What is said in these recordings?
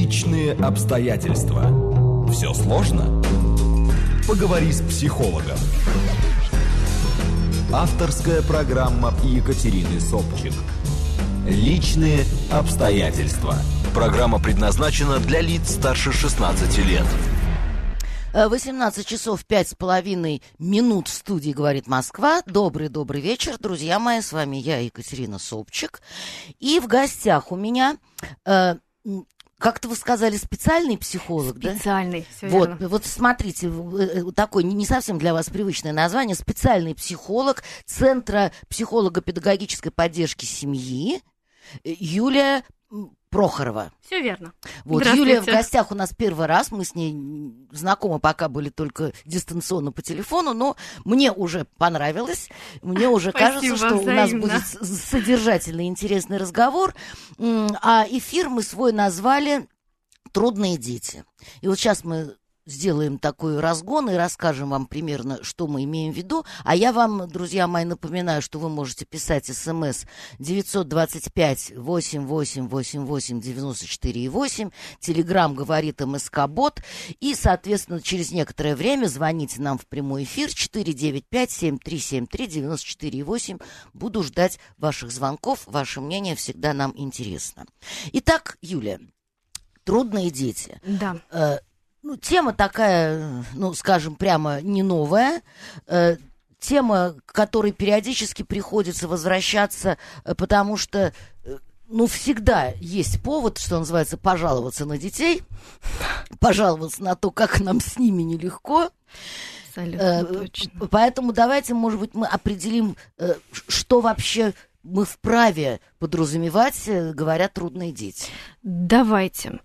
Личные обстоятельства. Все сложно? Поговори с психологом. Авторская программа Екатерины Собчик. Личные обстоятельства. Программа предназначена для лиц старше 16 лет. 18 часов 5,5 минут в студии «Говорит Москва». Добрый вечер, друзья мои. С вами я, Екатерина Собчик. И в гостях у меня, как-то вы сказали, специальный психолог, да? Специальный, все верно. Вот смотрите, такое не совсем для вас привычное название. Специальный психолог Центра психолого-педагогической поддержки семьи Юлия Прохорова. Все верно. Вот, Юлия в гостях у нас первый раз. Мы с ней знакомы, пока были только дистанционно по телефону, но мне уже понравилось. Мне уже кажется, что у нас будет содержательный, интересный разговор. А эфир мы свой назвали «Трудные дети». И вот сейчас мы сделаем такой разгон и расскажем вам примерно, что мы имеем в виду. А я вам, друзья мои, напоминаю, что вы можете писать СМС 925-8888-94-8. Телеграм говорит МСК-бот. И, соответственно, через некоторое время звоните нам в прямой эфир 495-7373-94-8. Буду ждать ваших звонков. Ваше мнение всегда нам интересно. Итак, Юлия, трудные дети. Да. Тема такая, скажем, прямо не новая. Тема, к которой периодически приходится возвращаться, потому что, всегда есть повод, что называется, пожаловаться на детей, пожаловаться на то, как нам с ними нелегко. Абсолютно точно. Поэтому давайте, может быть, мы определим, что вообще мы вправе подразумевать, говоря, трудные дети. Давайте,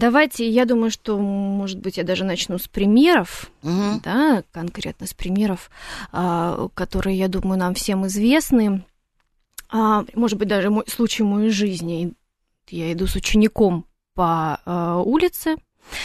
я думаю, что, может быть, я даже начну с примеров, да, конкретно с примеров, которые, я думаю, нам всем известны. Может быть, даже случай моей жизни. Я иду с учеником по улице,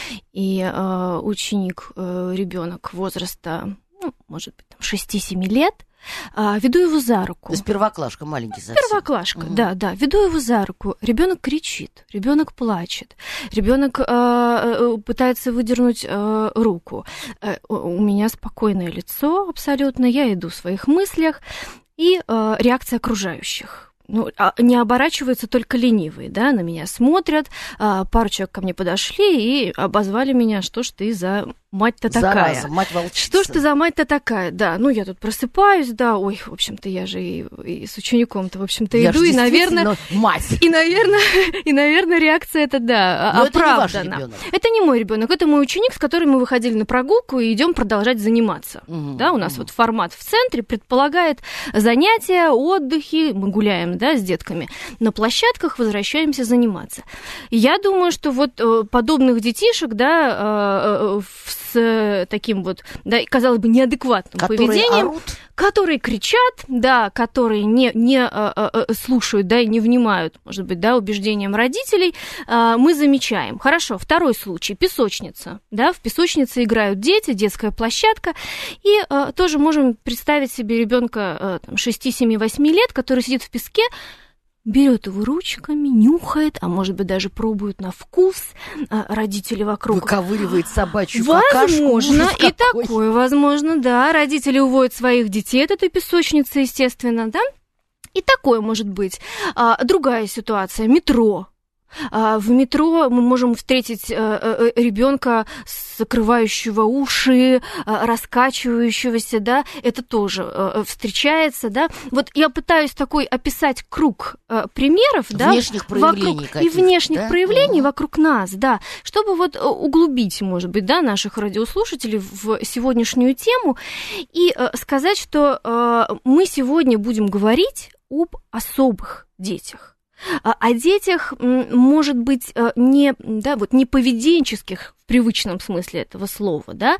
и ученик, ребенок возраста, может быть, 6-7 лет, веду его за руку. То есть первоклашка маленький совсем. Первоклашка, да. Веду его за руку. Ребенок кричит, ребенок плачет, ребенок пытается выдернуть руку. У меня спокойное лицо абсолютно, я иду в своих мыслях, и реакция окружающих. Не оборачиваются только ленивые, да, на меня смотрят. Пару человек ко мне подошли и обозвали меня, что ж ты за мать-то такая. Зараза, мать-волчица. Что ж ты за мать-то такая, да. Я тут просыпаюсь, да, в общем-то, я же и с учеником-то, в общем-то, я иду, и, наверное... мать. И, наверное, реакция это, да, оправдана. Это не мой ребенок, это мой ученик, с которым мы выходили на прогулку и идем продолжать заниматься. Да, у нас вот формат в центре предполагает занятия, отдыхи, мы гуляем, да, с детками. На площадках возвращаемся заниматься. Я думаю, что вот подобных детишек, да, с таким вот, да, казалось бы, неадекватным поведением, которые кричат, да, которые не слушают, да, и не внимают, может быть, да, убеждениям родителей, мы замечаем. Хорошо, второй случай, песочница, да, в песочнице играют дети, детская площадка, и тоже можем представить себе ребенка 6, 7, 8 лет, который сидит в песке, берет его ручками, нюхает, а может быть даже пробует на вкус, родители вокруг. Выковыривает собачью какашку. Возможно, и такое возможно, да. Родители уводят своих детей от этой песочницы, естественно, да. И такое может быть. Другая ситуация, метро. В метро мы можем встретить ребенка, закрывающего уши, раскачивающегося, да, это тоже встречается, да. Вот я пытаюсь такой описать круг примеров, внешних да, проявлений вокруг, и внешних проявлений вокруг нас, да, чтобы вот углубить, может быть, да, наших радиослушателей в сегодняшнюю тему и сказать, что мы сегодня будем говорить об особых детях. О детях, может быть, не поведенческих в привычном смысле этого слова, да,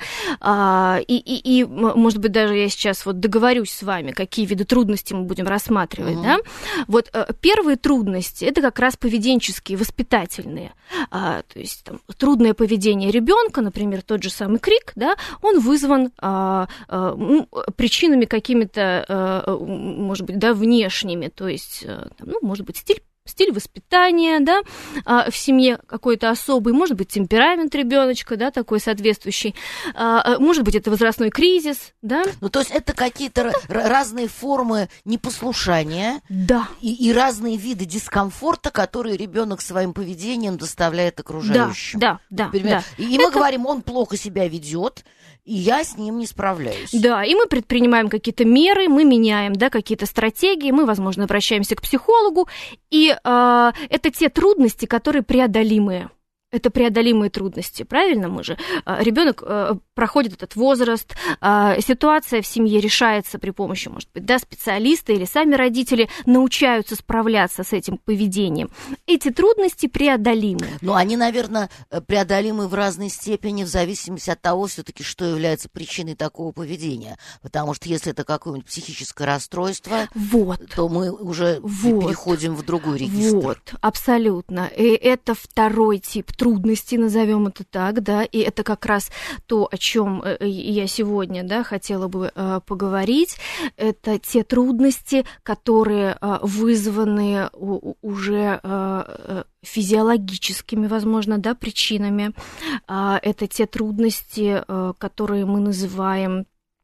и может быть, даже я сейчас вот договорюсь с вами, какие виды трудностей мы будем рассматривать, да. Вот первые трудности – это как раз поведенческие, воспитательные, то есть там, трудное поведение ребенка, например, тот же самый крик, да, он вызван причинами какими-то, может быть, да, внешними, то есть, может быть, стиль воспитания, да, в семье какой-то особый, может быть, темперамент ребеночка, да, такой соответствующий, может быть, это возрастной кризис, да. Ну, то есть это какие-то разные формы непослушания, да, и разные виды дискомфорта, которые ребенок своим поведением доставляет окружающим. Да. Например, да. И мы говорим, он плохо себя ведет, и я с ним не справляюсь. Да, и мы предпринимаем какие-то меры, мы меняем, да, какие-то стратегии, мы, возможно, обращаемся к психологу, и это те трудности, которые преодолимые. Это преодолимые трудности, правильно? Мы же ребенок проходит этот возраст, ситуация в семье решается при помощи, может быть, да, специалиста или сами родители научаются справляться с этим поведением. Эти трудности преодолимы. Ну, они, наверное, преодолимы в разной степени в зависимости от того, все-таки, что является причиной такого поведения. Потому что если это какое-нибудь психическое расстройство, то мы уже переходим в другой регистр. Вот, абсолютно. И это второй тип трудностей, назовем это так, да, и это как раз то, о чем я сегодня, да, хотела бы поговорить. Это те трудности, которые вызваны уже физиологическими, возможно, да, причинами. Это те трудности, которые мы называем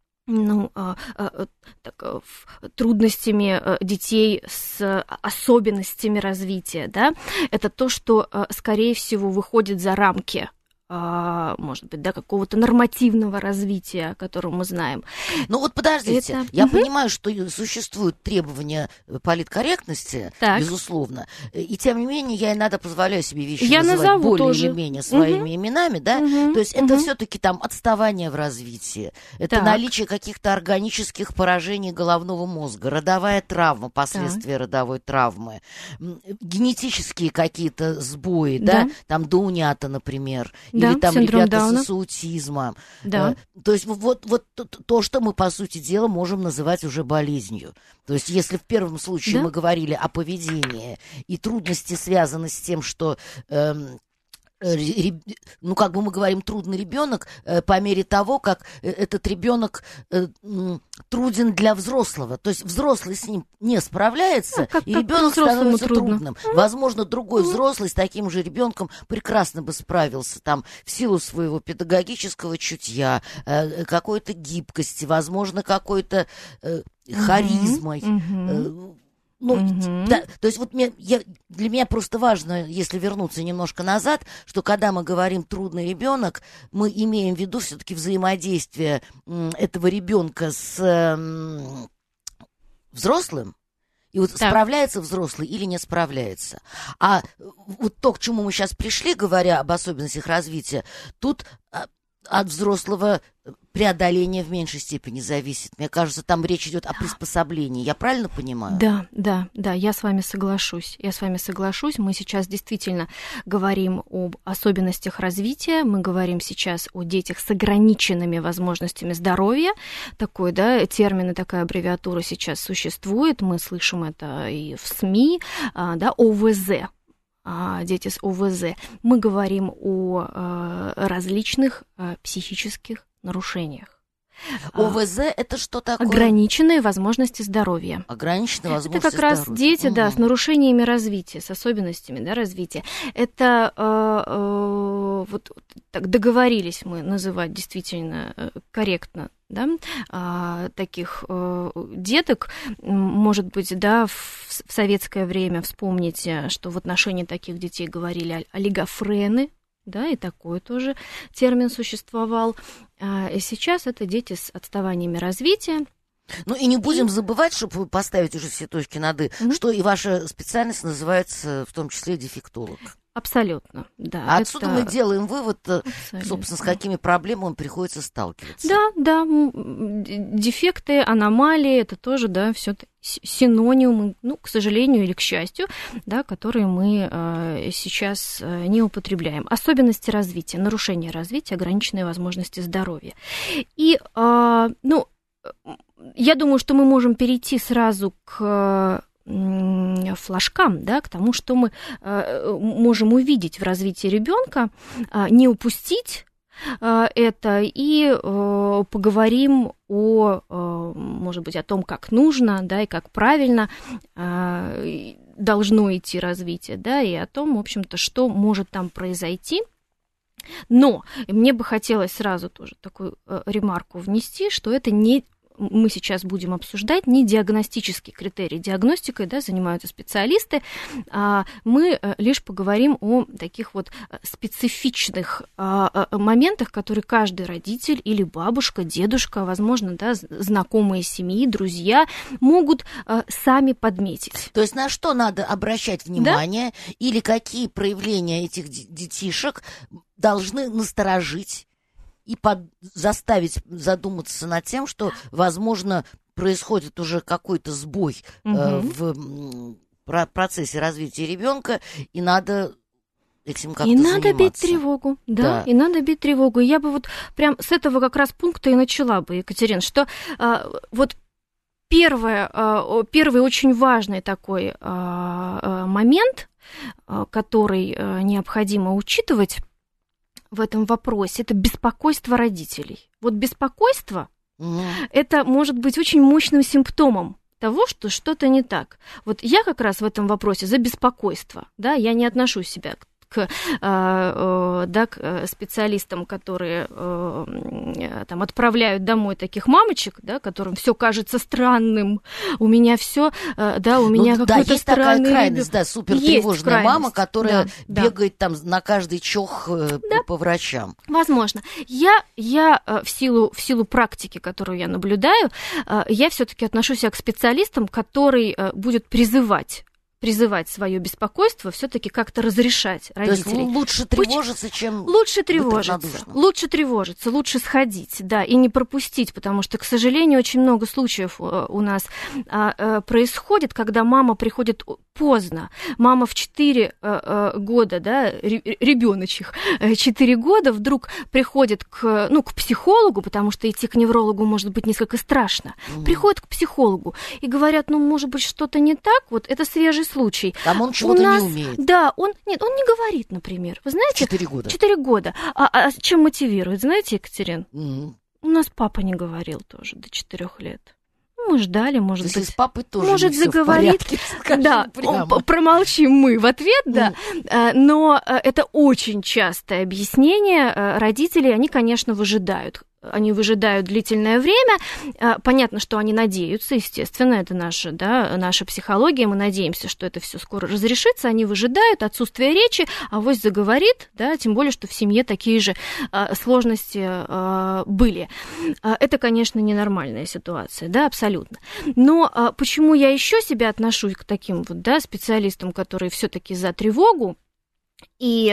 трудностями детей с особенностями развития, да, это то, что, скорее всего, выходит за рамки, может быть, да, какого-то нормативного развития, о котором мы знаем. Ну вот подождите, я понимаю, что существуют требования политкорректности, безусловно, и тем не менее я иногда позволяю себе вещи называть более или менее своими именами, да, то есть это все-таки там отставание в развитии, это наличие каких-то органических поражений головного мозга, родовая травма, последствия родовой травмы, генетические какие-то сбои, да, там Даунята, например, или там ребята Дауна с аутизмом. Да. То есть вот то, что мы, по сути дела, можем называть уже болезнью. То есть если в первом случае мы говорили о поведении, и трудности связаны с тем, что... ну, как бы мы говорим, трудный ребенок по мере того, как этот ребенок труден для взрослого. То есть взрослый с ним не справляется, и ребенок становится трудным. Возможно, другой взрослый с таким же ребенком прекрасно бы справился там в силу своего педагогического чутья, какой-то гибкости, возможно, какой-то харизмой. Ну, да, то есть вот для меня просто важно, если вернуться немножко назад, что когда мы говорим «трудный ребенок», мы имеем в виду все-таки взаимодействие этого ребенка с взрослым, и вот справляется взрослый или не справляется. А вот то, к чему мы сейчас пришли, говоря об особенностях развития, тут от взрослого преодоление в меньшей степени зависит. Мне кажется, там речь идет о приспособлении. Я правильно понимаю? Да, я с вами соглашусь. Мы сейчас действительно говорим об особенностях развития, мы говорим сейчас о детях с ограниченными возможностями здоровья. Такой, да, термин и такая аббревиатура сейчас существует. Мы слышим это и в СМИ, да, ОВЗ. Дети с ОВЗ. Мы говорим о различных психических нарушениях. ОВЗ – это что такое? Ограниченные возможности здоровья. Ограниченные возможности здоровья. Это как раз дети, да, с нарушениями развития, с особенностями, да, развития. Это вот так договорились мы называть действительно корректно, да, таких деток, может быть, да, в советское время вспомните, что в отношении таких детей говорили олигофрены, да, и такой тоже термин существовал. И сейчас это дети с отставаниями развития. Ну и не будем забывать, чтобы поставить уже все точки над «и», что и ваша специальность называется в том числе дефектолог. Абсолютно, да. А отсюда мы делаем вывод, собственно, с какими проблемами приходится сталкиваться. Да, дефекты, аномалии, это тоже, да, все синонимы, ну, к сожалению или к счастью, да, которые мы сейчас не употребляем. Особенности развития, нарушения развития, ограниченные возможности здоровья. И, ну, я думаю, что мы можем перейти сразу к флажкам, да, к тому, что мы можем увидеть в развитии ребенка, не упустить это, и поговорим может быть, о том, как нужно, да, и как правильно должно идти развитие, да, и о том, в общем-то, что может там произойти. Но мне бы хотелось сразу тоже такую ремарку внести, что это не... Мы сейчас будем обсуждать не диагностический критерий. Диагностикой, да, занимаются специалисты. Мы лишь поговорим о таких вот специфичных моментах, которые каждый родитель или бабушка, дедушка, возможно, да, знакомые семьи, друзья могут сами подметить. То есть на что надо обращать внимание, да? Или какие проявления этих детишек должны насторожить и заставить задуматься над тем, что, возможно, происходит уже какой-то сбой в процессе развития ребенка, и надо этим как-то заниматься. И надо бить тревогу, да, и надо бить тревогу. И я бы вот прям с этого как раз пункта и начала бы, Екатерина, что вот первый очень важный такой момент, который необходимо учитывать в этом вопросе, это беспокойство родителей. Вот беспокойство, это может быть очень мощным симптомом того, что что-то не так. Вот я как раз в этом вопросе за беспокойство, да, я не отношу себя к специалистам, которые там отправляют домой таких мамочек, да, которым все кажется странным. У меня все, да, у меня какой-то есть странный... такая крайность, да, супертревожная мама, которая бегает там на каждый чох по врачам. Возможно. Я в силу практики, которую я наблюдаю, я все-таки отношусь к специалистам, который будет призывать свое беспокойство, все-таки как-то разрешать родителей. То есть лучше тревожиться, чем лучше тревожиться, лучше сходить, да, и не пропустить, потому что, к сожалению, очень много случаев у нас происходит, когда мама приходит поздно. Мама в 4 года, да, ребёночек, 4 года вдруг приходит к психологу, потому что идти к неврологу может быть несколько страшно. Приходит к психологу и говорят, может быть, что-то не так, вот это свежий случай. Там он чего-то не умеет. Да, он не говорит, например. Вы знаете? 4 года. 4 года. А чем мотивирует? Знаете, Екатерина? У нас папа не говорил тоже до 4 лет. Мы ждали, может быть. С папой тоже может, не всё заговорит. В порядке, да, промолчим мы в ответ, да. Но это очень частое объяснение. Родители, они, конечно, выжидают. Они выжидают длительное время. Понятно, что они надеются, естественно, это наша психология. Мы надеемся, что это все скоро разрешится. Они выжидают, отсутствие речи, авось заговорит, да, тем более, что в семье такие же сложности были. Это, конечно, ненормальная ситуация, да, абсолютно. Но почему я еще себя отношу к таким вот, да, специалистам, которые все-таки за тревогу, и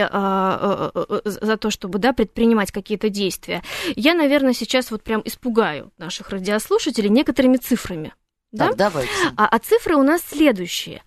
за то, чтобы, да, предпринимать какие-то действия. Я, наверное, сейчас вот прям испугаю наших радиослушателей некоторыми цифрами. Так, да? Давайте. А цифры у нас следующие.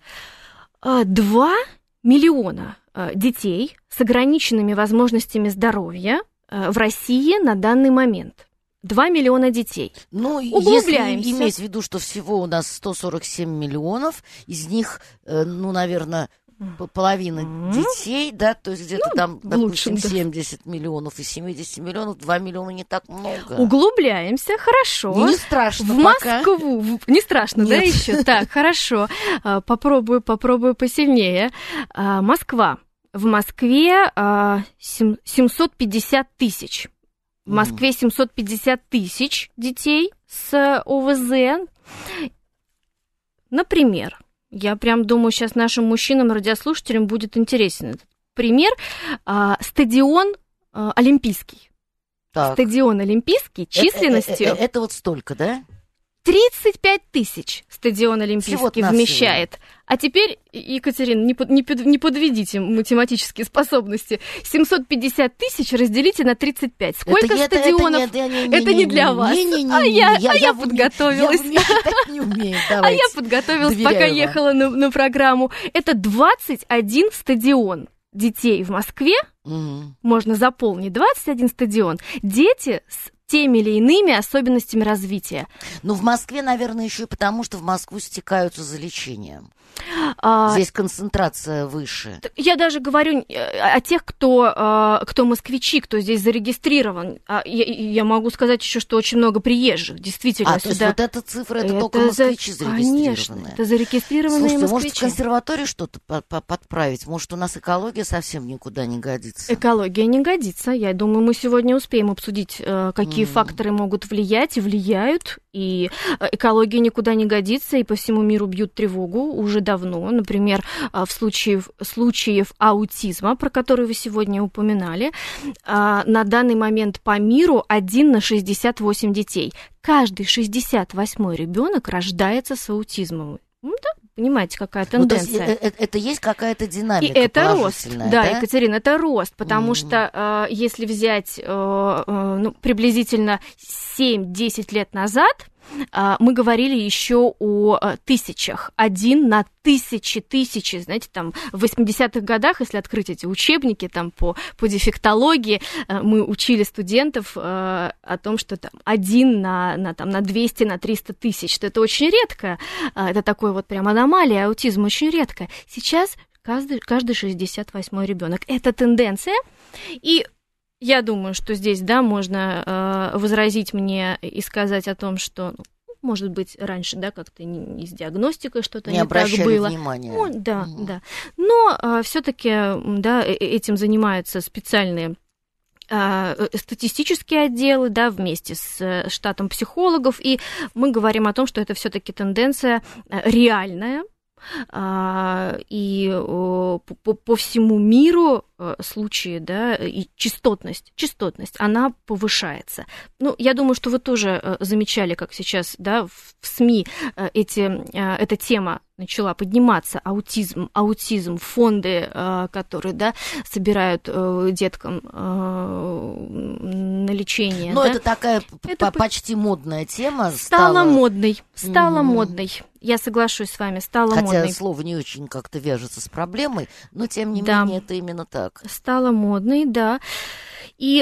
2 миллиона детей с ограниченными возможностями здоровья в России на данный момент. 2 миллиона детей. Углубляемся. Если иметь в виду, что всего у нас 147 миллионов, из них, наверное... половина детей, да, то есть где-то там, допустим, 70 миллионов и 70 миллионов, 2 миллиона не так много. Углубляемся, хорошо. Не страшно в Москву. Не страшно, нет. Да, еще? Так, хорошо. Попробую посильнее. Москва. В Москве 750 тысяч. В Москве 750 тысяч детей с ОВЗ. Например, я прям думаю, сейчас нашим мужчинам, радиослушателям будет интересен этот пример. Стадион Олимпийский. Так. Стадион Олимпийский численностью... Это вот столько, да? 35 тысяч стадион Олимпийский вмещает. А теперь, Екатерина, не подведите математические способности. 750 тысяч разделите на 35. Сколько стадионов? Это не для вас. Я подготовилась. Не умею. А я подготовилась, пока ехала на программу. Это 21 стадион детей в Москве. Можно заполнить 21 стадион. Дети с теми или иными особенностями развития. В Москве, наверное, еще и потому, что в Москву стекаются за лечением. Здесь концентрация выше. Я даже говорю о тех, кто москвичи, кто здесь зарегистрирован. Я могу сказать еще, что очень много приезжих, действительно. То есть вот эта цифра, это только москвичи зарегистрированные? Конечно, это зарегистрированные москвичи. Слушайте, может, в консерваторию что-то подправить? Может, у нас экология совсем никуда не годится? Экология не годится. Я думаю, мы сегодня успеем обсудить, какие факторы могут влиять и влияют. И экология никуда не годится, и по всему миру бьют тревогу уже давно. Например, в случаев аутизма, про который вы сегодня упоминали, на данный момент по миру 1 на 68 детей. Каждый 68-й ребенок рождается с аутизмом. Ну, да, понимаете, какая тенденция. То есть это есть какая-то динамика. И это рост, да, Екатерина, это рост, потому что если взять приблизительно 7-10 лет назад, мы говорили еще о тысячах, 1 на тысячи, знаете, там в 80-х годах, если открыть эти учебники там по дефектологии, мы учили студентов о том, что там 1 на 200, на 300 тысяч, что это очень редко, это такой вот прям аномалия, аутизм очень редко. Сейчас каждый 68-й ребенок. Это тенденция, и я думаю, что здесь, да, можно возразить мне и сказать о том, что, может быть, раньше, да, как-то с диагностикой что-то не так было. Не обращали внимания. Да. Но все-таки, да, этим занимаются специальные статистические отделы, да, вместе с штатом психологов, и мы говорим о том, что это все-таки тенденция реальная. И по всему миру случаи, да, и частотность, она повышается. Ну, я думаю, что вы тоже замечали, как сейчас, да, в СМИ эта тема начала подниматься, аутизм, фонды, которые, да, собирают деткам на лечение. Но да? это такая почти модная тема. Стала модной. Я соглашусь с вами, стала модной. Хотя слово не очень как-то вяжется с проблемой, но тем не менее это именно так. Стала модной, да. И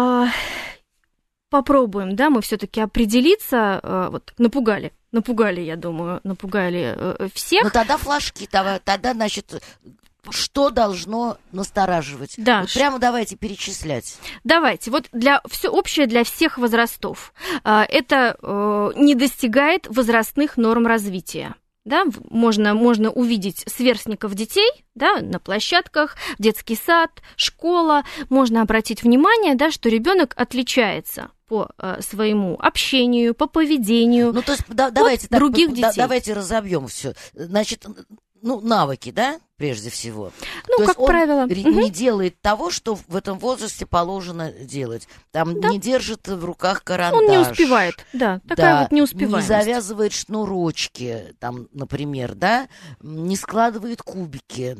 попробуем, да, мы все-таки определиться. Вот напугали, я думаю, всех. Ну тогда флажки, тогда, значит, что должно настораживать? Да. Вот прямо давайте перечислять. Давайте. Вот все общее для всех возрастов. Это не достигает возрастных норм развития. Да, можно увидеть сверстников детей, да, на площадках, детский сад, школа. Можно обратить внимание, да, что ребенок отличается по своему общению, по поведению. Ну, то есть давайте от других детей. Давайте разобьем все. Значит, навыки, да, прежде всего. Ну, то как есть правило. Он не делает того, что в этом возрасте положено делать. Там не держит в руках карандаш. Он не успевает, да, такая вот неуспеваемость. Не завязывает шнурочки, там, например, да, не складывает кубики,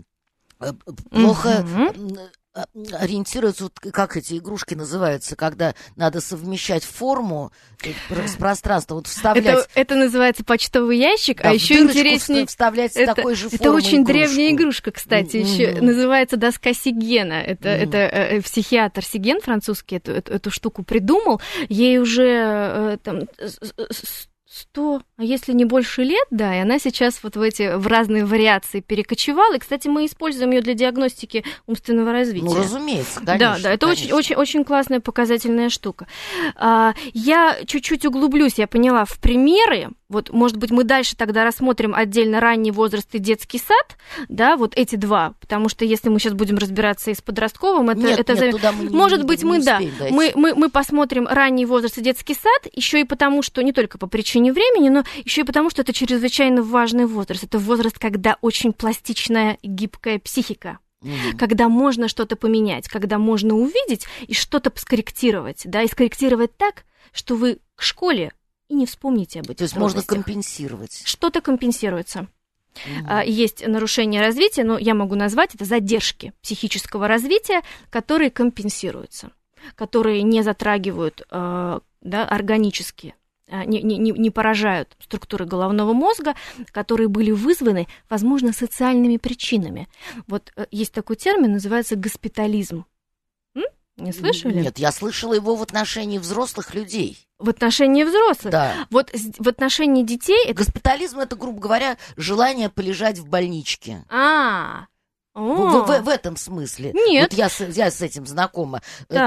плохо ориентируются, вот как эти игрушки называются, когда надо совмещать форму с пространством, вот вставлять. Это называется почтовый ящик, да, а еще интереснее вставлять такой же формы. Это очень древняя игрушка, кстати, еще называется доска Сигена. Это психиатр Сиген французский эту штуку придумал. Ей уже там 100, а если не больше лет, да, и она сейчас вот в разные вариации перекочевала. И, кстати, мы используем ее для диагностики умственного развития. Ну, разумеется, конечно. Да, это очень классная показательная штука. Я чуть-чуть углублюсь, я поняла, в примеры. Вот, может быть, мы дальше тогда рассмотрим отдельно ранний возраст и детский сад, да, вот эти два, потому что если мы сейчас будем разбираться и с подростковым, может быть, мы посмотрим ранний возраст и детский сад, еще и потому, что не только по причине времени, но еще и потому, что это чрезвычайно важный возраст. Это возраст, когда очень пластичная, гибкая психика. Когда можно что-то поменять, когда можно увидеть и что-то скорректировать, да, и скорректировать так, что вы к школе и не вспомните об этих То есть можно компенсировать. Что-то компенсируется. Есть нарушение развития, но я могу назвать это задержки психического развития, которые компенсируются, которые не затрагивают органически, не поражают структуры головного мозга, которые были вызваны, возможно, социальными причинами. Вот есть такой термин, называется госпитализм. Не слышали? Нет, я слышала его в отношении взрослых людей. В отношении взрослых? Да. Вот в отношении детей... Госпитализм – это, грубо говоря, желание полежать в больничке. В этом смысле. Нет. Вот я с этим знакома.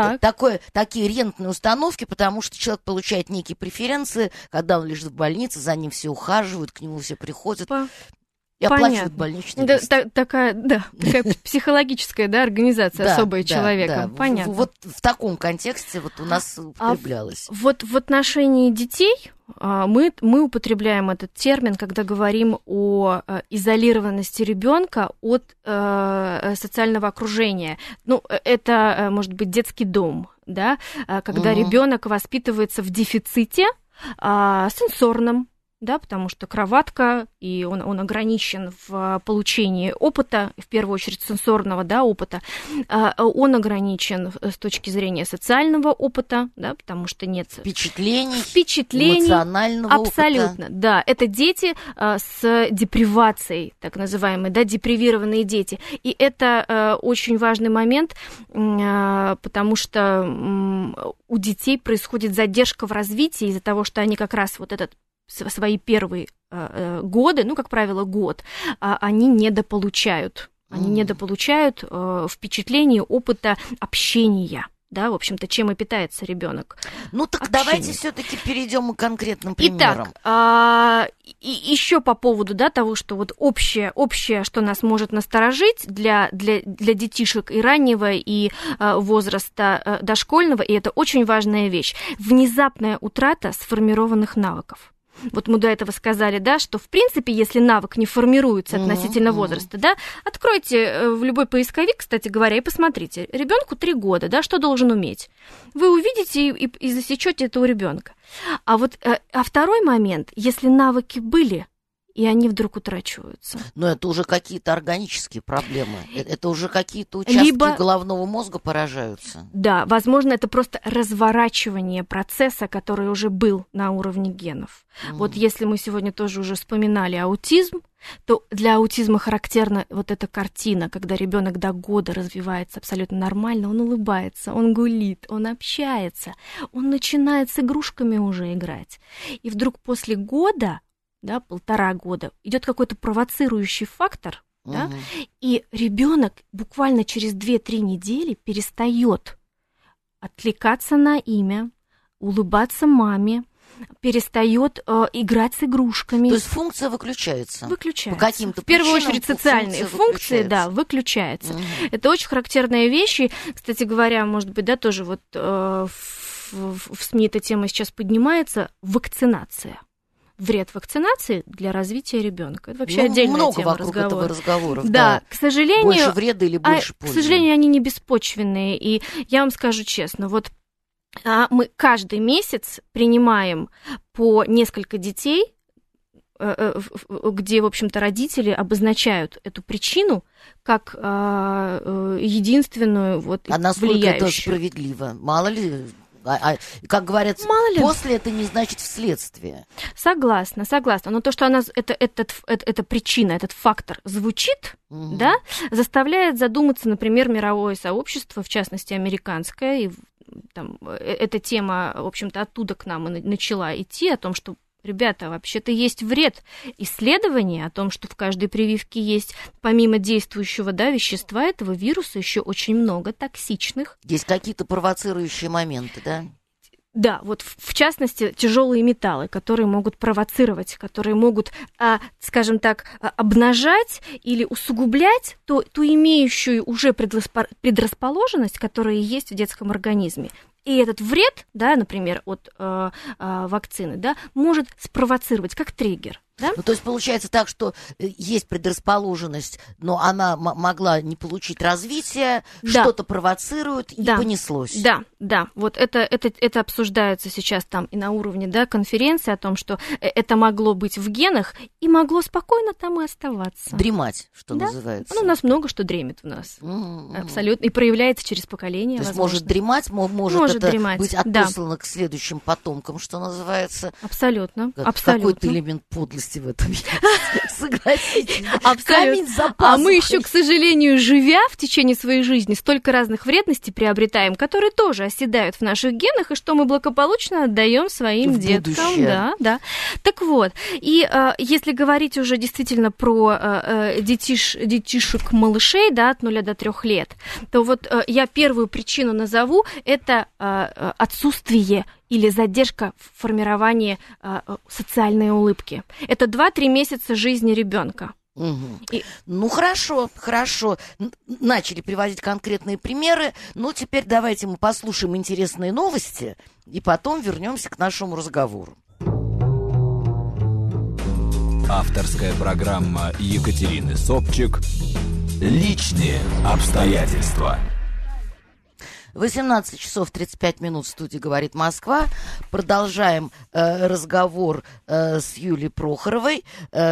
Такие рентные установки, потому что человек получает некие преференции, когда он лежит в больнице, за ним все ухаживают, к нему все приходят. И оплачивают больничный лист. Такая психологическая, организация особая человека. Понятно. Вот в таком контексте вот у нас употреблялось. Вот в отношении детей мы употребляем этот термин, когда говорим о изолированности ребенка от социального окружения. Это может быть детский дом, да, когда ребенок воспитывается в дефиците сенсорном. Да, потому что кроватка, и он ограничен в получении опыта, в первую очередь сенсорного, да, опыта, он ограничен с точки зрения социального опыта, да, потому что нет впечатлений эмоционального абсолютно, опыта. Да, это дети с депривацией, так называемые, да, депривированные дети, и это очень важный момент, потому что у детей происходит задержка в развитии из-за того, что они как раз вот этот свои первые годы, как правило, год, они недополучают. Они недополучают впечатления, опыта общения. Да, в общем-то, чем и питается ребенок. Так давайте все-таки перейдем к конкретным примерам. Итак, еще по поводу, да, того, что вот общее, что нас может насторожить для детишек и раннего, и возраста дошкольного, и это очень важная вещь, внезапная утрата сформированных навыков. Вот мы до этого сказали, да, что, в принципе, если навык не формируется относительно возраста, да, откройте в любой поисковик, кстати говоря, и посмотрите. Ребенку 3 года, да, что должен уметь? Вы увидите и засечете это у ребенка. А второй момент, если навыки были, и они вдруг утрачиваются. Но это уже какие-то органические проблемы. Это уже какие-то участки головного мозга поражаются. Да, возможно, это просто разворачивание процесса, который уже был на уровне генов. Вот если мы сегодня тоже уже вспоминали аутизм, то для аутизма характерна вот эта картина, когда ребенок до года развивается абсолютно нормально, он улыбается, он гулит, он общается, он начинает с игрушками уже играть. И вдруг после года, да, 1,5 года, идет какой-то провоцирующий фактор, да, и ребенок буквально через 2-3 недели перестает отвлекаться на имя, улыбаться маме, перестает играть с игрушками. То есть функция выключается? Выключается. По каким-то в первую очередь социальные функции, да, выключаются. Это очень характерная вещь. И, кстати говоря, может быть, да, тоже вот в СМИ эта тема сейчас поднимается. Вакцинация. Вред вакцинации для развития ребенка. Это вообще отдельная много тема вокруг этого разговоров. Да, к сожалению, больше вреда или больше пользы. К сожалению, они не беспочвенные. И я вам скажу честно, вот мы каждый месяц принимаем по несколько детей, где, в общем-то, родители обозначают эту причину как единственную вот влияющую. А насколько это справедливо? Мало ли... как говорят, после это не значит вследствие. Согласна. Но то, что эта причина, этот фактор звучит, да, заставляет задуматься, например, мировое сообщество, в частности, американское, и там, эта тема, в общем-то, оттуда к нам и начала идти, о том, что ребята, вообще-то есть вред. Исследования о том, что в каждой прививке есть, помимо действующего, да, вещества этого вируса, еще очень много токсичных. Есть какие-то провоцирующие моменты, да? Да, вот в частности, тяжелые металлы, которые могут провоцировать, которые могут, скажем так, обнажать или усугублять ту имеющую уже предрасположенность, которая есть в детском организме. И этот вред, да, например, от вакцины, да, может спровоцировать как триггер. Да? То есть получается так, что есть предрасположенность, но она могла не получить развития, что-то провоцирует, и понеслось. Да. Вот это обсуждается сейчас там и на уровне, да, конференции о том, что это могло быть в генах и могло спокойно там и оставаться. Дремать, что называется. У нас много что дремит в нас. Абсолютно. И проявляется через поколение. То есть может дремать, может это дремать. Быть отослано к следующим потомкам, что называется. Абсолютно. Какой-то элемент подлости трудности в этом есть. Согласитесь. Камень за пазухой. А мы еще, к сожалению, живя в течение своей жизни, столько разных вредностей приобретаем, которые тоже оседают в наших генах, и что мы благополучно отдаем своим деткам. Да. Так вот, и если говорить уже действительно про детишек, малышей, да, от 0 до 3 лет, то вот я первую причину назову, это отсутствие или задержка в формировании социальной улыбки. Это 2-3 месяца жизни ребенка. Угу. Ну, хорошо. Начали приводить конкретные примеры. Ну, теперь давайте мы послушаем интересные новости и потом вернемся к нашему разговору. Авторская программа Екатерины Собчик «Личные обстоятельства». 18 часов 35 минут в студии «Говорит Москва». Продолжаем разговор с Юлией Прохоровой,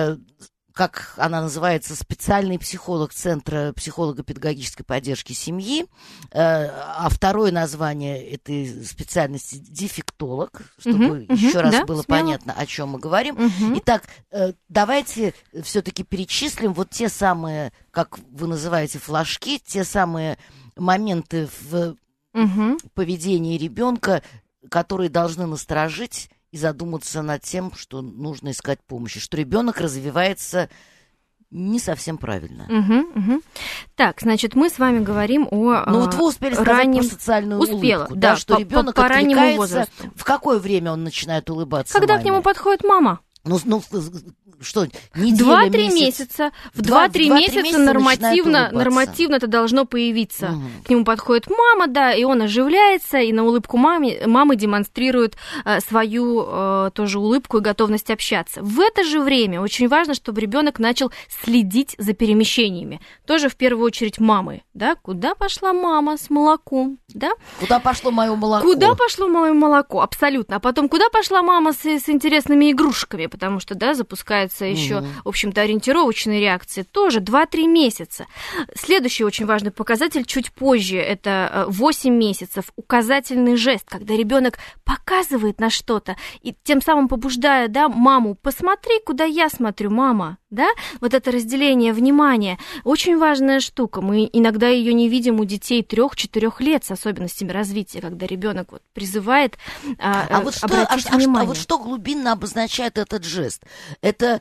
как она называется, специальный психолог Центра психолого-педагогической поддержки семьи. А второе название этой специальности – дефектолог, чтобы еще раз было понятно, о чем мы говорим. Итак, давайте все-таки перечислим вот те самые, как вы называете, флажки, те самые моменты в поведении ребенка, которые должны насторожить и задуматься над тем, что нужно искать помощи, что ребенок развивается не совсем правильно. Так, значит, мы с вами говорим о Ну вот вы успели сказать про социальную улыбку, да, что ребенок отвлекается. В какое время он начинает улыбаться? Когда к нему подходит мама. Ну, что, неделя, 2-3 месяца. В 2-3 месяца нормативно это должно появиться. К нему подходит мама, да, и он оживляется, и на улыбку мамы демонстрирует свою тоже улыбку и готовность общаться. В это же время очень важно, чтобы ребенок начал следить за перемещениями. Тоже в первую очередь мамы, да, куда пошла мама с молоком, да? Куда пошло мое молоко? Куда пошло мое молоко, абсолютно. А потом, куда пошла мама с интересными игрушками, потому что, да, запускается еще, в общем-то, ориентировочные реакции, тоже 2-3 месяца. Следующий очень важный показатель чуть позже, это 8 месяцев, указательный жест, когда ребенок показывает на что-то, и тем самым побуждая, да, маму, посмотри, куда я смотрю, мама, да, вот это разделение внимания, очень важная штука, мы иногда ее не видим у детей 3-4 лет с особенностями развития, когда ребенок вот призывает обратить внимание. А вот что глубинно обозначает этот жест? Это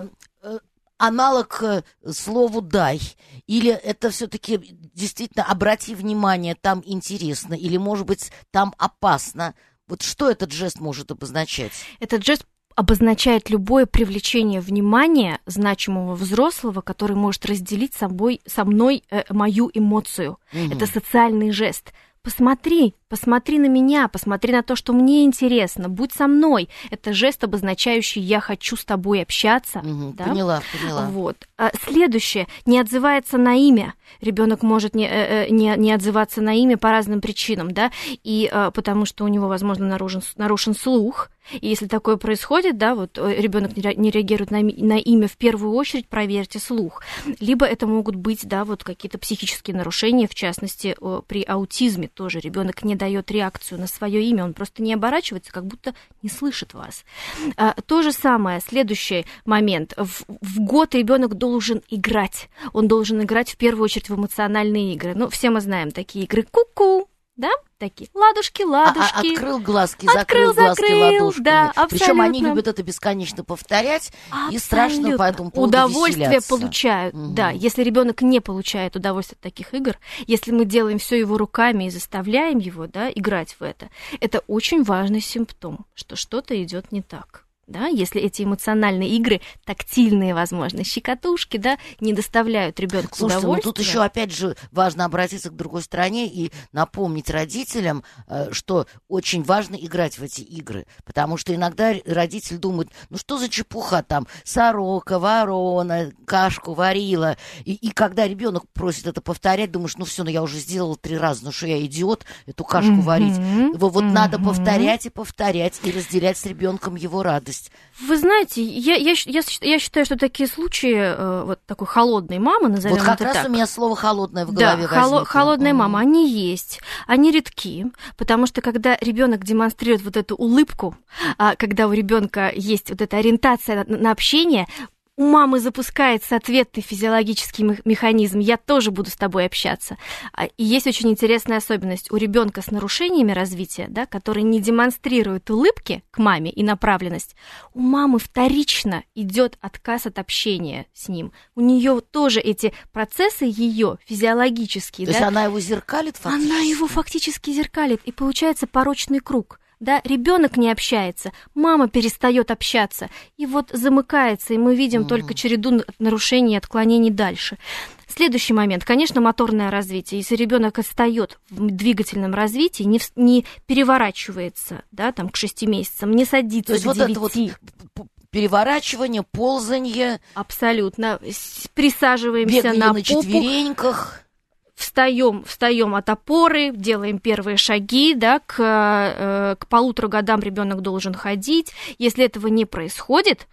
аналог слову «дай», или это все-таки действительно обрати внимание, там интересно, или, может быть, там опасно? Вот что этот жест может обозначать? Этот жест обозначает любое привлечение внимания значимого взрослого, который может разделить со мной мою эмоцию. Это социальный жест. Посмотри на меня, посмотри на то, что мне интересно, будь со мной. Это жест, обозначающий «я хочу с тобой общаться». Да? Поняла. Вот. Следующее, не отзывается на имя. Ребенок может не отзываться на имя по разным причинам, да, и потому что у него, возможно, нарушен слух. И если такое происходит, да, вот ребенок не реагирует на имя, в первую очередь проверьте слух. Либо это могут быть, да, вот какие-то психические нарушения, в частности, при аутизме тоже ребенок не дает реакцию на свое имя, он просто не оборачивается, как будто не слышит вас. То же самое, следующий момент. В год ребенок должен играть. Он должен играть в первую очередь в эмоциональные игры. Ну, все мы знаем такие игры ку-ку, да, такие ладушки. Открыл глазки, закрыл глазки ладошками. Да, причем они любят это бесконечно повторять, и страшно по этому поводу удовольствие веселяться. Получают, да. Если ребенок не получает удовольствие от таких игр, если мы делаем все его руками и заставляем его, да, играть в это очень важный симптом, что что-то идет не так. Да, если эти эмоциональные игры, тактильные, возможно, щекотушки, да, не доставляют ребенку удовольствия. Слушайте, тут еще опять же важно обратиться к другой стороне и напомнить родителям, что очень важно играть в эти игры, потому что иногда родитель думает, ну что за чепуха там, сорока, ворона, кашку варила, и когда ребенок просит это повторять, думаешь, ну все, ну я уже сделала 3 раза, ну что я идиот, эту кашку варить. Вот надо повторять и разделять с ребенком его радость. потребность. Вы знаете, я считаю, что такие случаи, вот такой холодной мамы, назовем это так. Вот как раз у меня слово «холодное» в голове возникло. Холодная мама, они есть, они редки, потому что когда ребенок демонстрирует вот эту улыбку, когда у ребенка есть вот эта ориентация на общение, у мамы запускается ответный физиологический механизм, я тоже буду с тобой общаться. И есть очень интересная особенность. У ребенка с нарушениями развития, да, который не демонстрирует улыбки к маме и направленность, у мамы вторично идет отказ от общения с ним. У нее тоже эти процессы ее физиологические. То есть она его зеркалит фактически? Она его фактически зеркалит, и получается порочный круг. Да, ребенок не общается, мама перестает общаться, и вот замыкается, и мы видим только череду нарушений и отклонений дальше. Следующий момент, конечно, моторное развитие. Если ребенок отстает в двигательном развитии, не переворачивается, да, там, к 6 месяцам, не садится к 9. То есть вот это вот переворачивание, ползанье. Абсолютно. Присаживаемся на попу. На четвереньках. Встаем от опоры, делаем первые шаги, да, к 1,5 годам ребенок должен ходить. Если этого не происходит,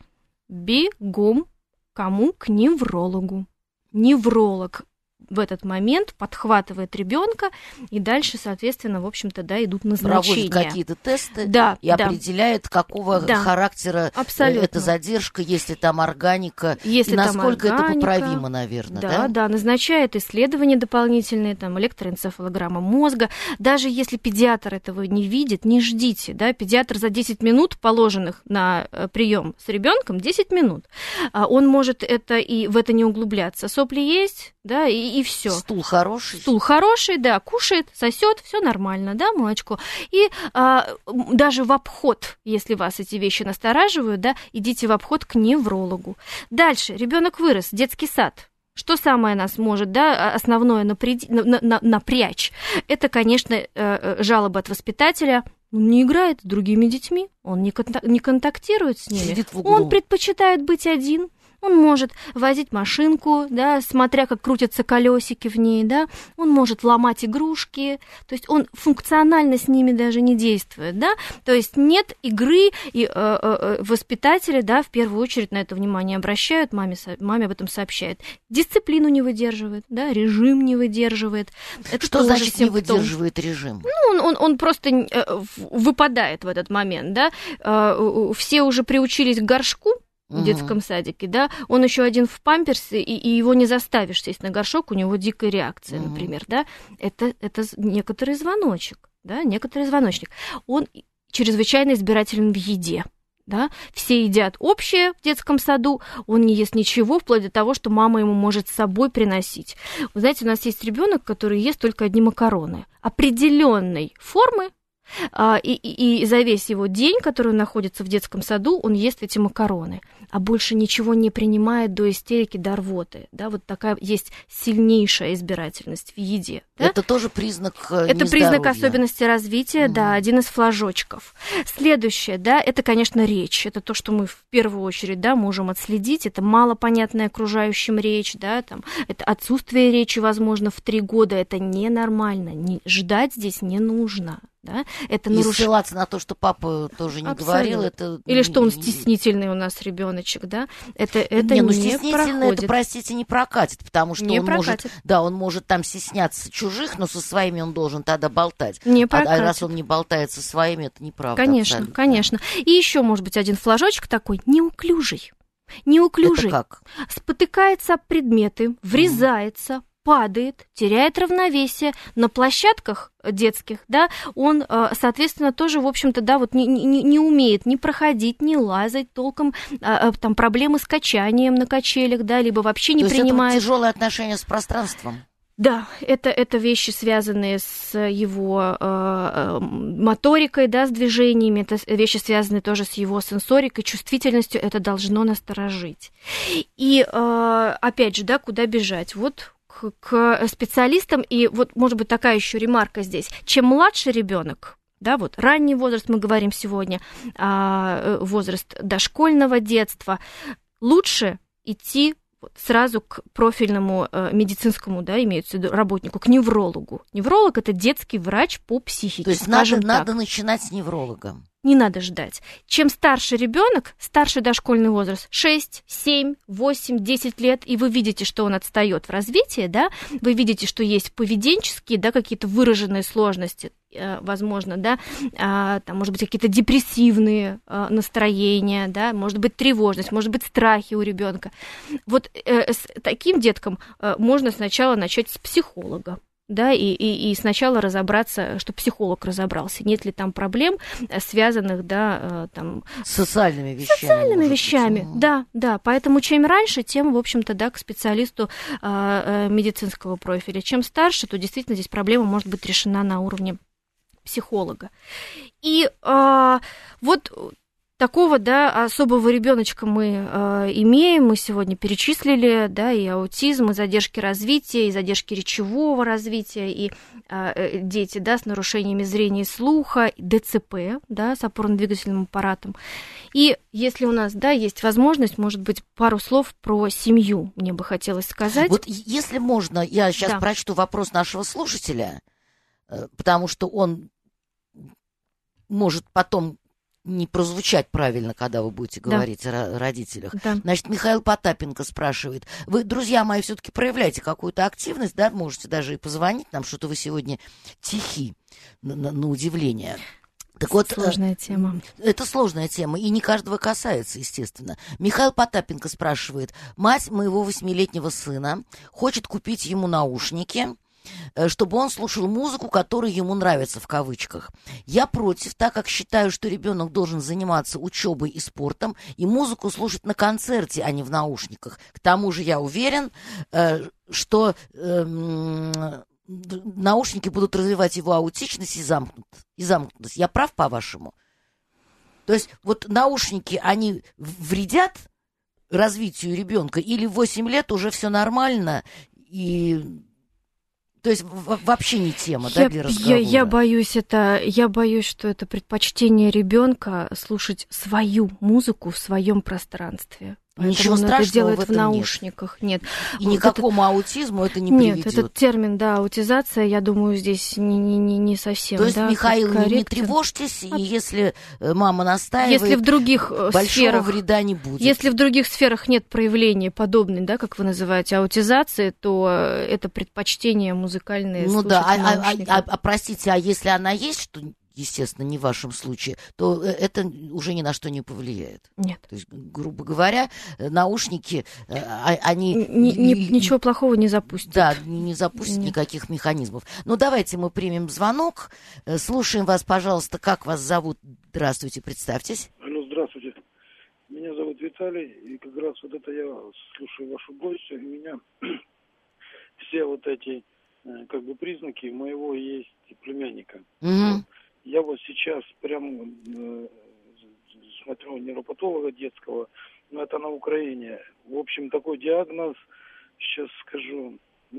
бегом кому? К неврологу. Невролог в этот момент подхватывает ребенка, и дальше, соответственно, в общем-то, да, идут назначения. Проводят какие-то тесты, да, определяет, какого характера эта задержка, если там органика, если и насколько там органика, это поправимо, наверное, да, назначает исследования дополнительные, там, электроэнцефалограмма мозга. Даже если педиатр этого не видит, не ждите, да, педиатр за 10 минут, положенных на прием с ребенком, 10 минут, он может в это не углубляться. Сопли есть, да, и все. Стул хороший. Стул хороший, да, кушает, сосет, все нормально, да, молочко. И даже в обход, если вас эти вещи настораживают, да, идите в обход к неврологу. Дальше, ребенок вырос, детский сад. Что самое нас может, да, основное напрячь? Это, конечно, жалобы от воспитателя. Он не играет с другими детьми, он не контактирует с ними. Сидит в углу. Он предпочитает быть один. Он может возить машинку, да, смотря как крутятся колесики в ней, да, он может ломать игрушки, то есть он функционально с ними даже не действует, да, то есть нет игры, и воспитатели, да, в первую очередь на это внимание обращают, маме об этом сообщают. Дисциплину не выдерживает, да, режим не выдерживает. Это что значит не выдерживает режим? Ну, он просто выпадает в этот момент, да, все уже приучились к горшку, в детском садике, да, он еще один в памперсе, и его не заставишь сесть на горшок, у него дикая реакция, например, да, это некоторый звоночек, да, некоторый звоночник. Он чрезвычайно избирателен в еде, да, все едят общее в детском саду, он не ест ничего, вплоть до того, что мама ему может с собой приносить. Вы знаете, у нас есть ребенок, который ест только одни макароны определенной формы, и за весь его день, который он находится в детском саду, он ест эти макароны, а больше ничего не принимает до истерики, до рвоты. Да, вот такая есть сильнейшая избирательность в еде. Да? Это тоже признак Это признак особенности развития, да, один из флажочков. Следующее, да, это, конечно, речь. Это то, что мы в первую очередь, да, можем отследить. Это малопонятная окружающим речь, да, там, это отсутствие речи, возможно, в 3 года. Это ненормально. Ждать здесь не нужно. Да? Это и ссылаться на то, что папа тоже не говорил, это... Или что он стеснительный у нас ребеночек, да? Это не стеснительный, проходит. Это, простите, не прокатит, потому что он может там стесняться чужих, но со своими он должен тогда болтать. Не прокатит. А раз он не болтает со своими, это неправда. Конечно, абсолютно. Конечно. И еще, может быть, один флажочек такой неуклюжий. Неуклюжий. Это как? Спотыкается об предметы, врезается, падает, теряет равновесие на площадках детских, да, он, соответственно, тоже, в общем-то, да, вот не умеет ни проходить, ни лазать толком, там проблемы с качанием на качелях, да, либо вообще не принимает. То есть это тяжелые отношения с пространством? Да, это вещи, связанные с его моторикой, да, с движениями, это вещи, связанные тоже с его сенсорикой, чувствительностью, это должно насторожить. И, опять же, да, куда бежать? Вот к специалистам, и вот, может быть, такая еще ремарка здесь. Чем младше ребенок, да, вот ранний возраст, мы говорим сегодня, возраст дошкольного детства, лучше идти сразу к профильному медицинскому, да, имеется в виду работнику, к неврологу. Невролог – это детский врач по психике. То есть надо начинать с невролога. не надо ждать. Чем старше ребенок, старший дошкольный возраст, 6, 7, 8, 10 лет, и вы видите, что он отстает в развитии, да, вы видите, что есть поведенческие, да, какие-то выраженные сложности, возможно, да, там, может быть, какие-то депрессивные настроения, да, может быть, тревожность, может быть, страхи у ребенка. Вот с таким деткам можно сначала начать с психолога. Да, и сначала разобраться, чтобы психолог разобрался, нет ли там проблем, связанных, да, там... С социальными вещами. Социальными вещами, да. Поэтому чем раньше, тем, в общем-то, да, к специалисту медицинского профиля. Чем старше, то действительно здесь проблема может быть решена на уровне психолога. И вот... Такого, да, особого ребеночка мы имеем, мы сегодня перечислили, да, и аутизм, и задержки развития, и задержки речевого развития, и дети, да, с нарушениями зрения и слуха, и ДЦП, да, с опорно-двигательным аппаратом. И если у нас, да, есть возможность, может быть, пару слов про семью мне бы хотелось сказать. Вот если можно, я сейчас прочту вопрос нашего слушателя, потому что он может потом не прозвучать правильно, когда вы будете говорить о родителях. Да. Значит, Михаил Потапенко спрашивает. Вы, друзья мои, все-таки проявляете какую-то активность, да? Можете даже и позвонить нам, что-то вы сегодня тихи, на удивление. Так вот, сложная тема. Это сложная тема, и не каждого касается, естественно. Михаил Потапенко спрашивает. Мать моего 8-летнего сына хочет купить ему наушники, чтобы он слушал музыку, которая ему нравится, в кавычках. Я против, так как считаю, что ребенок должен заниматься учебой и спортом, и музыку слушать на концерте, а не в наушниках. К тому же я уверен, что наушники будут развивать его аутичность и замкнутость. Я прав, по-вашему? То есть вот наушники, они вредят развитию ребенка, или в 8 лет уже все нормально, и... То есть вообще не тема, да, для разговора? Я боюсь, что это предпочтение ребенка слушать свою музыку в своем пространстве. Ничего страшного это делает в этом в наушниках. Нет. И никакому аутизму это не приведет. Нет, этот термин, да, аутизация, я думаю, здесь не совсем. То есть, да, Михаил, не тревожьтесь, и если мама настаивает, если в других большого сферах, вреда не будет. Если в других сферах нет проявления подобной, да, как вы называете, аутизации, то это предпочтение музыкальное. Ну да, простите, а если она есть, что... естественно, не в вашем случае, то это уже ни на что не повлияет. Нет. То есть, грубо говоря, наушники, они... Ничего плохого не запустят. Да, не запустят никаких механизмов. Ну, давайте мы примем звонок. Слушаем вас, пожалуйста. Как вас зовут? Здравствуйте, представьтесь. Алло, здравствуйте. Меня зовут Виталий, и как раз вот это я слушаю вашу гостью, и у меня все вот эти как бы признаки моего есть племянника. Угу. Я вот сейчас прям смотрю нейропатолога детского, но это на Украине. В общем, такой диагноз, сейчас скажу,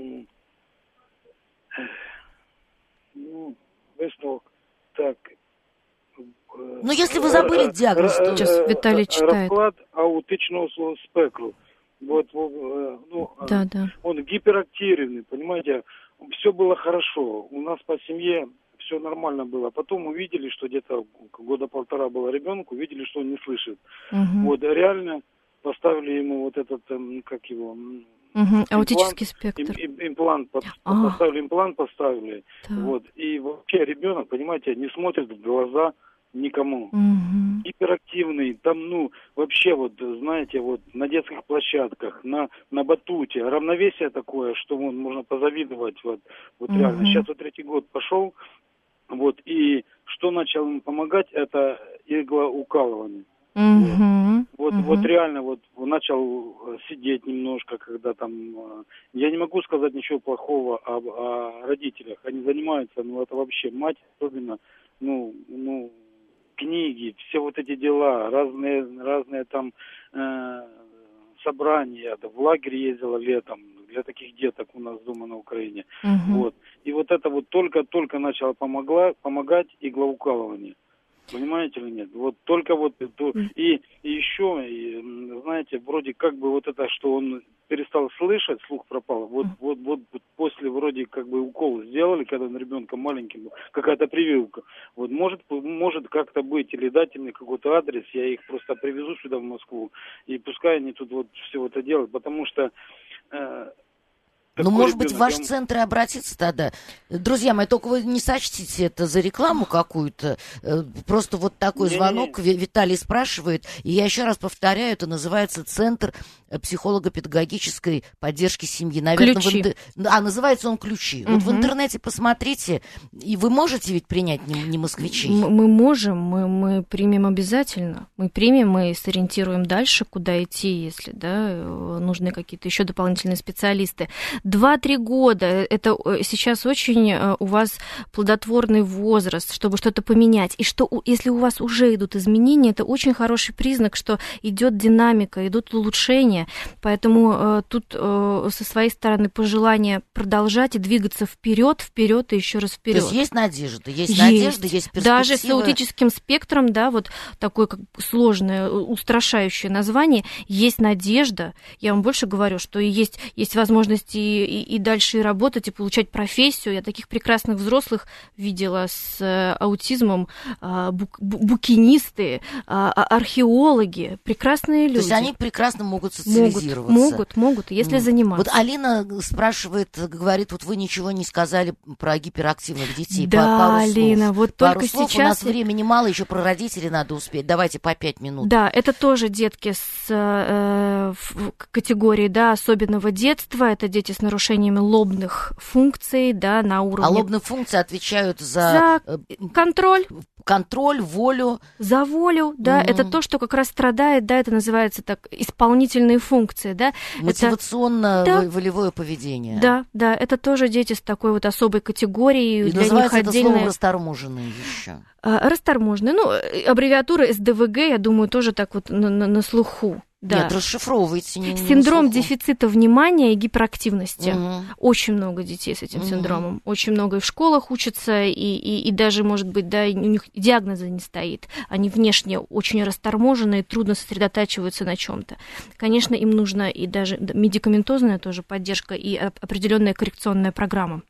висновок, так. Ну, если вы забыли диагноз, то сейчас Виталий читает. Розклад аутичного спектру. Вот, да. Он гиперактивный, понимаете, все было хорошо. У нас по семье все нормально было. Потом увидели, что где-то года полтора было ребенку, увидели, что он не слышит. Угу. Вот, реально поставили ему вот этот, как его... аутический спектр. Имплант поставили. Да. Вот. И вообще ребенок, понимаете, не смотрит в глаза никому. Угу. Гиперактивный, там, вообще, вот, знаете, вот, на детских площадках, на батуте, равновесие такое, что можно позавидовать, вот реально. Сейчас вот 3-й год пошел, вот, и что начал ему помогать, это иглоукалывание. Вот реально вот начал сидеть немножко, когда там... Я не могу сказать ничего плохого о родителях. Они занимаются, это вообще мать особенно, книги, все вот эти дела, разные там собрания. В лагерь ездила летом для таких деток у нас дома на Украине. Вот. И вот это вот только начало помогать иглоукалывание. Понимаете или нет? Вот только вот и еще, знаете, вроде как бы вот это, что он перестал слышать, слух пропал. Вот после вроде как бы укол сделали, когда он ребенком маленьким был, какая-то прививка. Вот может как-то быть, или дайте мне какой-то адрес, я их просто привезу сюда в Москву, и пускай они тут вот все это делают, потому что ну, может быть, в ваш центр и обратиться тогда. Друзья мои, только вы не сочтите это за рекламу какую-то. Просто вот такой звонок Виталий спрашивает. И я еще раз повторяю, это называется Центр психолого-педагогической поддержки семьи. Наверное, «Ключи». Называется он «Ключи». Вот в интернете посмотрите, и вы можете ведь принять не москвичей? Мы можем, мы примем обязательно. Мы примем, мы сориентируем дальше, куда идти, если нужны какие-то еще дополнительные специалисты. 2-3 года, это сейчас очень у вас плодотворный возраст, чтобы что-то поменять. И что, если у вас уже идут изменения, это очень хороший признак, что идет динамика, идут улучшения. Поэтому тут со своей стороны пожелание продолжать и двигаться вперед и еще раз вперед. То есть есть надежда, есть перспектива. Даже с аутическим спектром, вот такое как сложное, устрашающее название, есть надежда. Я вам больше говорю, что есть возможности и дальше и работать, и получать профессию. Я таких прекрасных взрослых видела с аутизмом, букинисты, археологи, прекрасные люди. То есть они прекрасно могут социализироваться. Могут, если заниматься. Вот Алина спрашивает, говорит, вот вы ничего не сказали про гиперактивных детей. Да, пару Алина, слов. вот пару только слов. сейчас... У нас времени мало, еще про родителей надо успеть. Давайте по 5 минут. Да, это тоже детки с категории особенного детства. Это дети с нарушениями лобных функций, на уровне... А лобные функции отвечают за контроль, волю. За волю, это то, что как раз страдает, это называется так, исполнительные функции, Мотивационно-волевое поведение. Да, это тоже дети с такой вот особой категорией. И для называется них отдельное... это слово расторможенные еще. Расторможенные, аббревиатура СДВГ, я думаю, тоже так вот на слуху. Да. Нет, расшифровывайте. Синдром дефицита внимания и гиперактивности. Очень много детей с этим синдромом. Очень много и в школах учатся, и даже, может быть, у них диагноза не стоит. Они внешне очень расторможенные, трудно сосредотачиваются на чем-то. Конечно, им нужна и даже медикаментозная тоже поддержка и определенная коррекционная программа.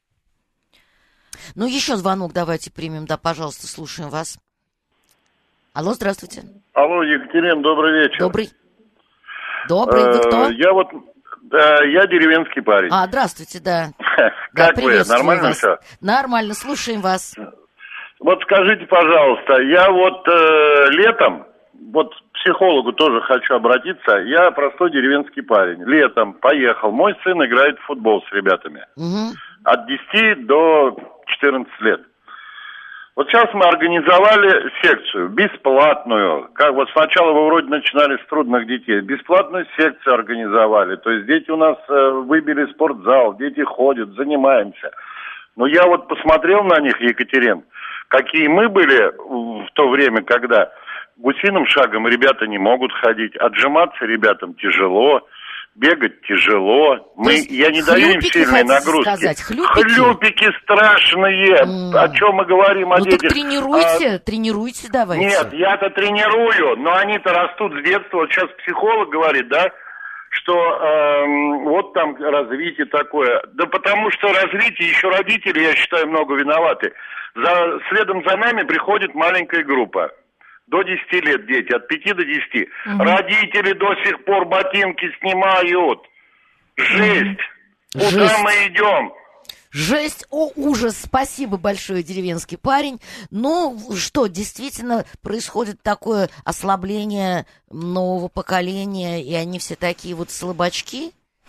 Ну, еще звонок давайте примем. Да, пожалуйста, слушаем вас. Алло, здравствуйте. Алло, Екатерина, добрый вечер. Добрый, вы кто? Я деревенский парень. Здравствуйте, да. Как вы, нормально все? Нормально, слушаем вас. Вот скажите, пожалуйста, я летом, к психологу тоже хочу обратиться, я простой деревенский парень. Летом поехал, мой сын играет в футбол с ребятами. От 10 до 14 лет. Вот сейчас мы организовали секцию бесплатную. Сначала вы вроде начинали с трудных детей. Бесплатную секцию организовали. То есть дети у нас выбили спортзал, дети ходят, занимаемся. Но я посмотрел на них, Екатерин, какие мы были в то время, когда гусиным шагом ребята не могут ходить, отжиматься ребятам тяжело. Бегать тяжело. Я не даю им сильной нагрузки. Хлюпики страшные. О чем мы говорим о детях? Так тренируйте давайте. Нет, я-то тренирую, но они-то растут с детства. Вот сейчас психолог говорит, что там развитие такое. Да потому что развитие, еще родители, я считаю, много виноваты. Следом за нами приходит маленькая группа. До 10 лет дети, от 5 до 10. Родители до сих пор ботинки снимают. Жесть. Куда мы идем? Жесть, ужас. Спасибо большое, деревенский парень. Ну, что, действительно происходит такое ослабление нового поколения, и они все такие слабачки?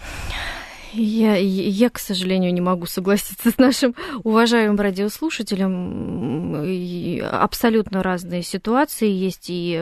Я, к сожалению, не могу согласиться с нашим уважаемым радиослушателем. Абсолютно разные ситуации. Есть и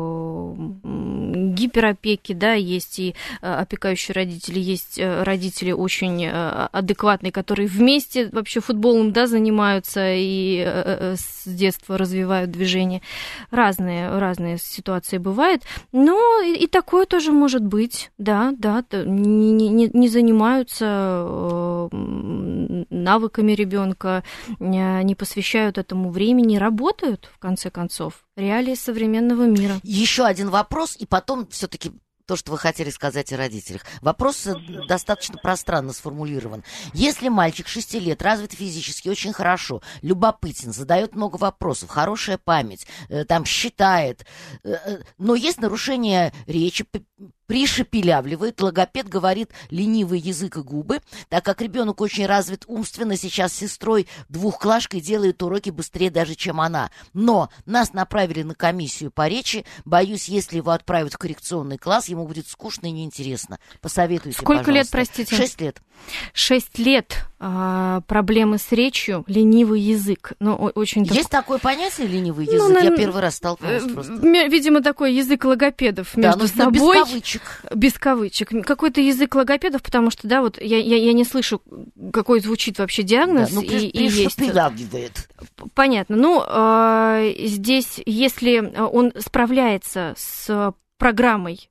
гиперопеки, есть и опекающие родители, есть родители очень адекватные, которые вместе вообще футболом, занимаются и с детства развивают движение. Разные ситуации бывают. Но и такое тоже может быть. Не занимаются навыками ребенка, не посвящают этому времени, работают, в конце концов, реалии современного мира. Еще один вопрос, и потом все-таки то, что вы хотели сказать о родителях. Вопрос достаточно пространно сформулирован. Если мальчик 6 лет, развит физически очень хорошо, любопытен, задает много вопросов, хорошая память, там считает, но есть нарушение речи, пришепелявливает, логопед говорит ленивый язык и губы, так как ребенок очень развит умственно, сейчас с сестрой двухклашкой делает уроки быстрее даже, чем она. Но нас направили на комиссию по речи, боюсь, если его отправят в коррекционный класс, ему будет скучно и неинтересно. Посоветуйте, Сколько пожалуйста. Лет, простите? 6 лет. 6 лет проблемы с речью, ленивый язык. Ну, очень есть такое понятие ленивый язык? Я первый раз столкнулась просто. Видимо, такой язык логопедов между собой. Без кавычек. Без кавычек. Какой-то язык логопедов, потому что, да, вот я не слышу, какой звучит вообще диагноз. Да, и есть. Понятно. Ну, здесь, если он справляется с программой,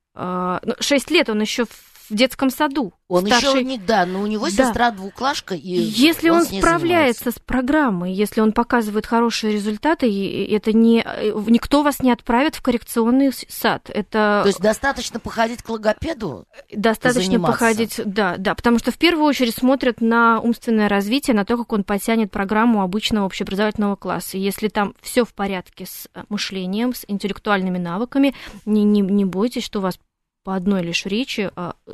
6 лет он еще в детском саду. Он еще не, да, но у него сестра двуклашка. И если он справляется с программой, если он показывает хорошие результаты, это никто вас не отправит в коррекционный сад. То есть достаточно походить к логопеду? Достаточно походить, да, потому что в первую очередь смотрят на умственное развитие, на то, как он потянет программу обычного общеобразовательного класса. Если там все в порядке с мышлением, с интеллектуальными навыками, не бойтесь, что у вас по одной лишь речи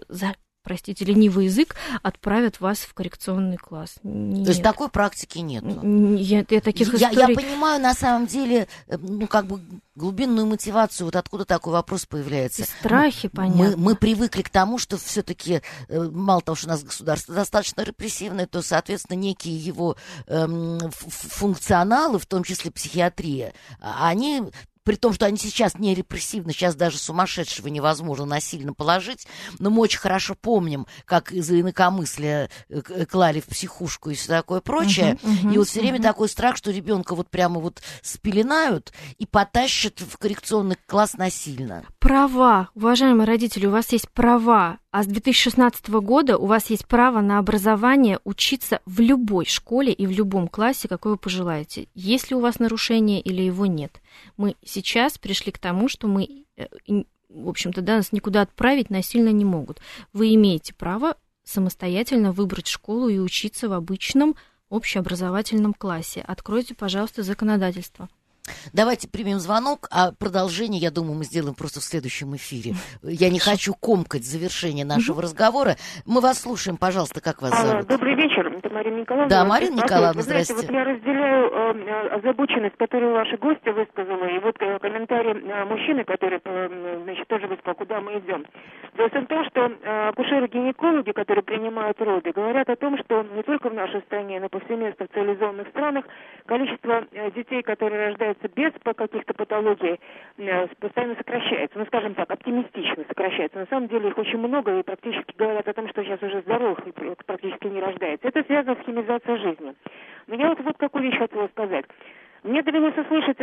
ленивый язык отправят вас в коррекционный класс. Нет. То есть такой практики нет? Я понимаю, на самом деле, глубинную мотивацию, вот откуда такой вопрос появляется. Страхи, понятно. Мы привыкли к тому, что все-таки, мало того, что у нас государство достаточно репрессивное, то, соответственно, некие его функционалы, в том числе психиатрия, они... При том, что они сейчас не репрессивны, сейчас даже сумасшедшего невозможно насильно положить, но мы очень хорошо помним, как из-за инакомыслия клали в психушку и все такое прочее. И вот все время такой страх, что ребенка вот прямо вот спеленают и потащат в коррекционный класс насильно. Права, уважаемые родители, у вас есть права. А с 2016 года у вас есть право на образование учиться в любой школе и в любом классе, какой вы пожелаете. Есть ли у вас нарушение или его нет? Мы сейчас пришли к тому, что мы, в общем-то, нас никуда отправить насильно не могут. Вы имеете право самостоятельно выбрать школу и учиться в обычном общеобразовательном классе. Откройте, пожалуйста, законодательство. Давайте примем звонок, а продолжение, я думаю, мы сделаем просто в следующем эфире. Я не хочу комкать завершение нашего разговора. Мы вас слушаем, пожалуйста, как вас зовут? Добрый вечер, это Марина Николаевна. Да, Марина Николаевна, здрасте. Вот я разделяю озабоченность, которую ваша гостья высказала, и вот комментарий мужчины, который, тоже высказал, куда мы идем. Дело в том, что акушеры-гинекологи, которые принимают роды, говорят о том, что не только в нашей стране, но повсеместно в цивилизованных странах количество детей, которые рождаются без каких-то патологий, постоянно сокращается. Ну, скажем так, оптимистично сокращается. На самом деле их очень много, и практически говорят о том, что сейчас уже здоровых практически не рождается. Это связано с химизацией жизни. Но я вот какую вещь хотела сказать. Мне довелось услышать,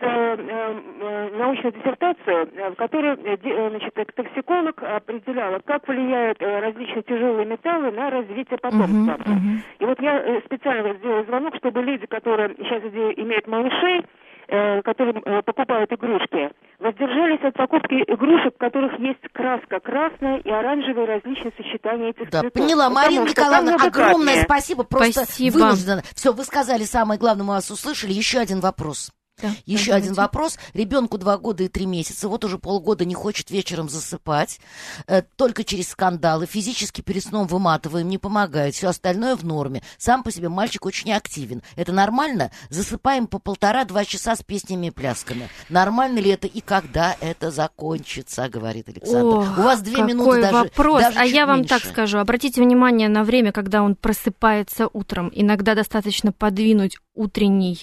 научную диссертацию, в которой, токсиколог определяла, как влияют различные тяжелые металлы на развитие потомства. И вот я специально сделала звонок, чтобы люди, которые сейчас имеют малышей, которые покупают игрушки, воздержались от покупки игрушек, в которых есть краска красная и оранжевые, различные сочетания этих цветов. Поняла. Марина Николаевна, огромное спасибо. Просто вынуждена. Все, вы сказали самое главное, мы вас услышали. Еще один вопрос. Да, еще один вопрос. Ребенку 2 года и 3 месяца, вот уже полгода не хочет вечером засыпать, только через скандалы, физически перед сном выматываем, не помогает, все остальное в норме. Сам по себе мальчик очень активен. Это нормально? Засыпаем по 1,5-2 часа с песнями и плясками. Нормально ли это и когда это закончится, говорит Александр. У вас 2 минуты даже. Вопрос. Даже а я вам меньше. Так скажу, обратите внимание на время, когда он просыпается утром. Иногда достаточно подвинуть утренний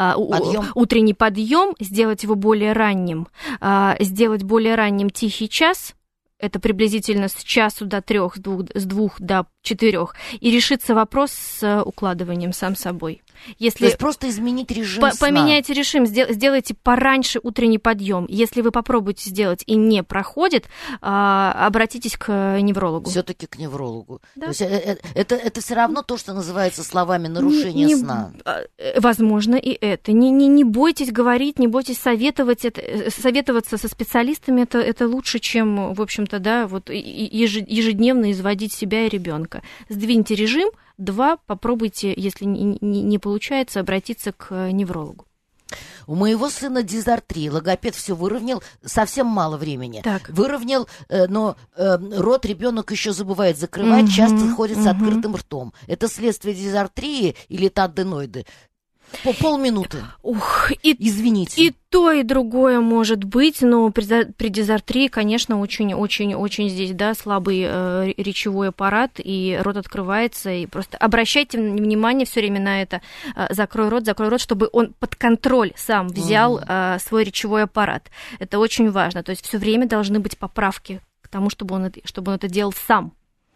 подъем, сделать его более ранним, сделать более ранним тихий час, это приблизительно с часу до 3, с 2 до 4, и решится вопрос с укладыванием сам собой. Если то есть просто изменить режим сна. Поменяйте режим, сделайте пораньше утренний подъем. Если вы попробуете сделать и не проходит, обратитесь к неврологу. Все-таки к неврологу. Да. То есть это все равно то, что называется словами нарушение сна. Возможно, и это. Не бойтесь говорить, не бойтесь советоваться со специалистами. Это лучше, чем, в общем-то, да, вот ежедневно изводить себя и ребенка. Сдвиньте режим. 2, попробуйте, если не получается, обратиться к неврологу. У моего сына дизартрия. Логопед все выровнял, совсем мало времени. Так. Выровнял, но рот ребенок еще забывает закрывать, часто ходит с открытым ртом. Это следствие дизартрии или это аденоиды? Полминуты. Извините. И то, и другое может быть, но при дизартрии, конечно, очень здесь, да, слабый речевой аппарат, и рот открывается, и просто обращайте внимание все время на это. Закрой рот, чтобы он под контроль сам взял свой речевой аппарат. Это очень важно. То есть все время должны быть поправки к тому, чтобы он это делал сам.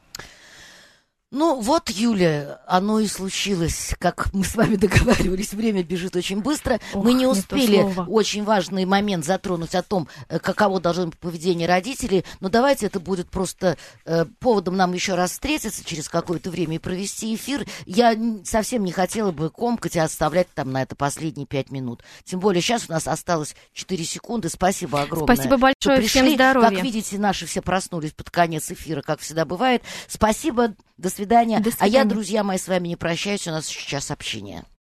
Ну вот, Юля, оно и случилось, как мы с вами договаривались, время бежит очень быстро. Мы не успели очень важный момент затронуть о том, каково должно быть поведение родителей, но давайте это будет просто поводом нам еще раз встретиться через какое-то время и провести эфир. Я совсем не хотела бы комкать и оставлять там на это последние 5 минут. Тем более сейчас у нас осталось 4 секунды. Спасибо огромное. Спасибо большое, всем здоровья. Как видите, наши все проснулись под конец эфира, как всегда бывает. Спасибо. До свидания. До свидания. А я, друзья мои, с вами не прощаюсь. У нас сейчас общение.